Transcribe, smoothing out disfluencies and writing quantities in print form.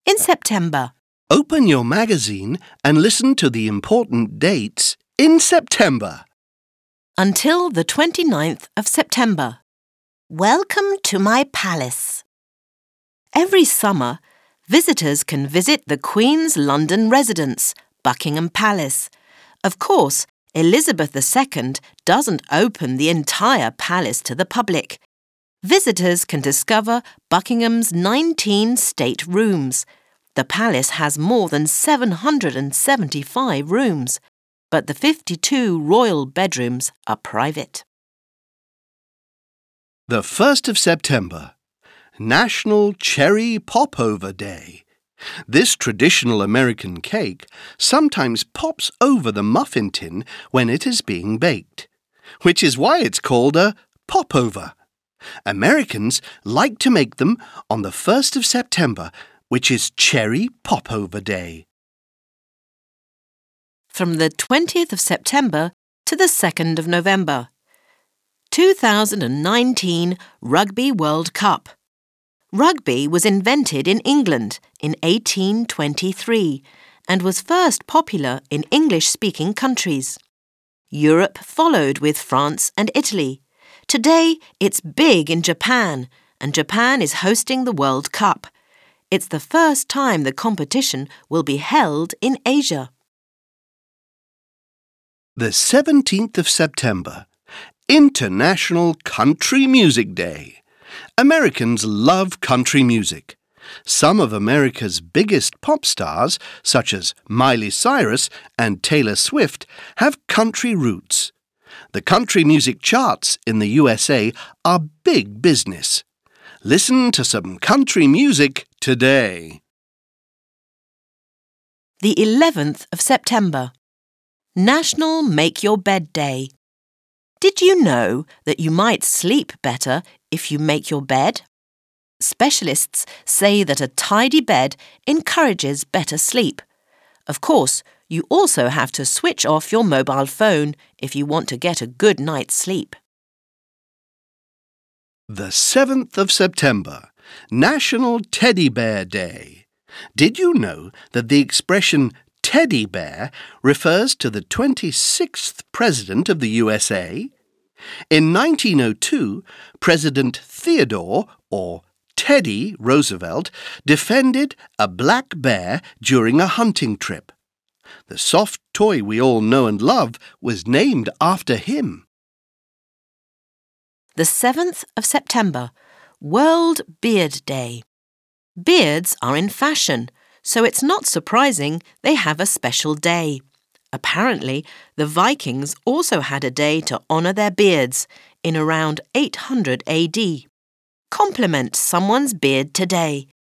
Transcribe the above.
in September. Open your magazine and listen to the important dates in September. Until the 29th of September. Welcome to my palace. Every summer, visitors can visit the Queen's London residence, Buckingham Palace. Of course, Elizabeth II doesn't open the entire palace to the public. Visitors can discover Buckingham's 19 state rooms. The palace has more than 775 rooms, but the 52 royal bedrooms are private. The 1st of September, National Cherry Popover Day. This traditional American cake sometimes pops over the muffin tin when it is being baked, which is why it's called a popover. Americans like to make them on the 1st of September, which is Cherry Popover Day. From the 20th of September to the 2nd of November. 2019 Rugby World Cup. Rugby was invented in England in 1823 and was first popular in English-speaking countries. Europe followed with France and Italy. Today, it's big in Japan, and Japan is hosting the World Cup. It's the first time the competition will be held in Asia. The 17th of September, International Country Music Day. Americans love country music. Some of America's biggest pop stars, such as Miley Cyrus and Taylor Swift, have country roots. The country music charts in the USA are big business. Listen to some country music today. The 11th of September. National Make Your Bed Day. Did you know that you might sleep better if you make your bed? Specialists say that a tidy bed encourages better sleep. Of course, you also have to switch off your mobile phone if you want to get a good night's sleep. The 7th of September, National Teddy Bear Day. Did you know that the expression teddy bear refers to the 26th President of the USA? In 1902, President Theodore, or Teddy Roosevelt, defended a black bear during a hunting trip. The soft toy we all know and love was named after him. The 7th of September, World Beard Day. Beards are in fashion, so it's not surprising they have a special day. Apparently, the Vikings also had a day to honour their beards in around 800 AD. Compliment someone's beard today.